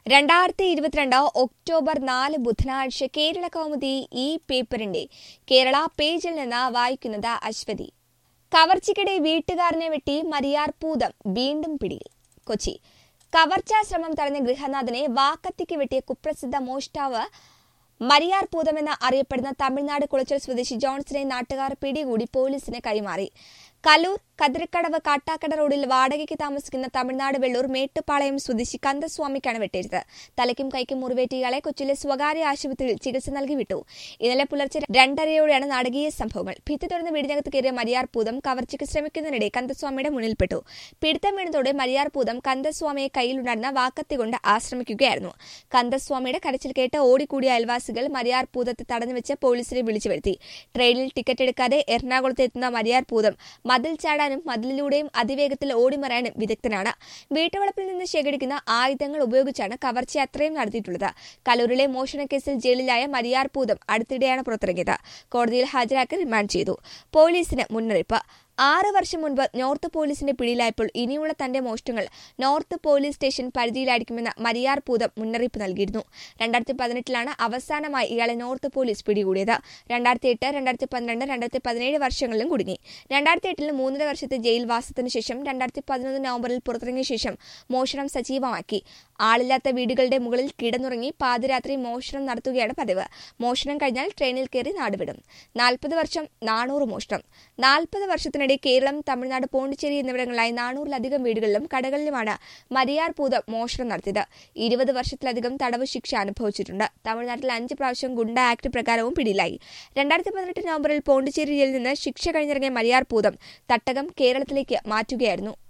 2022 October 4 ബുധനാഴ്ച കേരള കൗമുദി ഈ പേപ്പറിന്റെ കേരള പേജിൽ നിന്ന് വായിക്കുന്നത് അശ്വതി. കവർച്ചയ്ക്കിടെ വീട്ടുകാരനെ വെട്ടി മരിയാർ പൂതം വീണ്ടും പിടിയിൽ. കൊച്ചി. കവർച്ചാ ശ്രമം തടഞ്ഞ ഗൃഹനാഥനെ വാക്കത്തിക്ക് വെട്ടിയ കുപ്രസിദ്ധ മോഷ്ടാവ് മരിയാർ പൂതമെന്ന് അറിയപ്പെടുന്ന തമിഴ്നാട് കുളച്ചൽ സ്വദേശി ജോൺസനെ നാട്ടുകാർ പിടികൂടി പോലീസിന് കൈമാറി. കലൂർ കതിരക്കടവ് കാട്ടാക്കട റോഡിൽ വാടകയ്ക്ക് താമസിക്കുന്ന തമിഴ്നാട് വെള്ളൂർ മേട്ടുപാളയം സ്വദേശി കന്ദസ്വാമിക്കാണ് വെട്ടേറ്റത്. തലയ്ക്കും കൈക്കും മുറിവേറ്റ ഇയാളെ കൊച്ചിയിലെ സ്വകാര്യ ആശുപത്രിയിൽ ചികിത്സ നൽകി വിട്ടു. ഇന്നലെ പുലർച്ചെ 2:30 നടകീയ സംഭവങ്ങൾ. ഭിത്തി തുറന്ന് വീടിനകത്ത് കയറിയ മരിയാർ പൂതം കവർച്ചയ്ക്ക് ശ്രമിക്കുന്നതിനിടെ കന്ദസ്വാമിയുടെ മുന്നിൽപ്പെട്ടു. പിടുത്തം വീണതോടെ മരിയാർ പൂതം കന്ദസ്വാമിയെ കയ്യിലുണ്ടായിരുന്ന വാക്കത്തി കൊണ്ട് ആശ്രമിക്കുകയായിരുന്നു. കന്ദസ്വാമിയുടെ കരച്ചിൽ കേട്ട് ഓടിക്കൂടിയ അയൽവാസികൾ മരിയാർ പൂതത്തെ തടഞ്ഞുവെച്ച് പോലീസിനെ വിളിച്ചു വരുത്തി. ട്രെയിനിൽ ടിക്കറ്റ് എടുക്കാതെ എറണാകുളത്ത് എത്തുന്ന മരിയാർ പൂതം മതിൽ ചാടാനും മതിലിലൂടെയും അതിവേഗത്തിൽ ഓടിമറയാനും വിദഗ്ധനാണ്. വീട്ടുവളപ്പിൽ നിന്ന് ശേഖരിക്കുന്ന ആയുധങ്ങൾ ഉപയോഗിച്ചാണ് കവർച്ച അത്രയും നടത്തിയിട്ടുള്ളത്. കലൂരിലെ മോഷണക്കേസിൽ ജയിലിലായ മരിയാർ പൂതം അടുത്തിടെയാണ് പുറത്തിറങ്ങിയത്. കോടതിയിൽ ഹാജരാക്കി റിമാൻഡ് ചെയ്തു. പോലീസിന് മുന്നറിയിപ്പ്. 6 വർഷം മുൻപ് നോർത്ത് പോലീസിന്റെ പിടിയിലായപ്പോൾ ഇനിയുള്ള തന്റെ മോഷണങ്ങൾ നോർത്ത് പോലീസ് സ്റ്റേഷൻ പരിധിയിലായിരിക്കുമെന്ന് മരിയാർ പൂതം മുന്നറിയിപ്പ് നൽകിയിരുന്നു. 2018 അവസാനമായി ഇയാളെ നോർത്ത് പോലീസ് പിടികൂടിയത്. 2008, 2012, 2017 വർഷങ്ങളിലും കുടുങ്ങി. 2008 3 വർഷത്തെ ജയിൽ വാസത്തിനു ശേഷം 2011 നവംബറിൽ പുറത്തിറങ്ങിയ ശേഷം മോഷണം സജീവമാക്കി. ആളില്ലാത്ത വീടുകളുടെ മുകളിൽ കിടന്നുറങ്ങി പാതിരാത്രി മോഷണം നടത്തുകയാണ് പതിവ്. മോഷണം കഴിഞ്ഞാൽ ട്രെയിനിൽ കയറി നാടുവിടും. 40 വർഷം 400 മോഷണം. 40 വർഷത്തിനിടെ കേരളം, തമിഴ്നാട്, പോണ്ടിച്ചേരി എന്നിവിടങ്ങളിലായി 400-ലധികം വീടുകളിലും കടകളിലുമാണ് മരിയാർ പൂതം മോഷണം നടത്തിയത്. 20 വർഷത്തിലധികം തടവ് ശിക്ഷ അനുഭവിച്ചിട്ടുണ്ട്. തമിഴ്നാട്ടിൽ 5 പ്രാവശ്യം ഗുണ്ട ആക്ട് പ്രകാരവും പിടിയിലായി. 2018 നവംബറിൽ പോണ്ടിച്ചേരി ജയിലിൽ നിന്ന് ശിക്ഷ കഴിഞ്ഞിറങ്ങിയ മരിയാർ പൂതം തട്ടകം കേരളത്തിലേക്ക് മാറ്റുകയായിരുന്നു.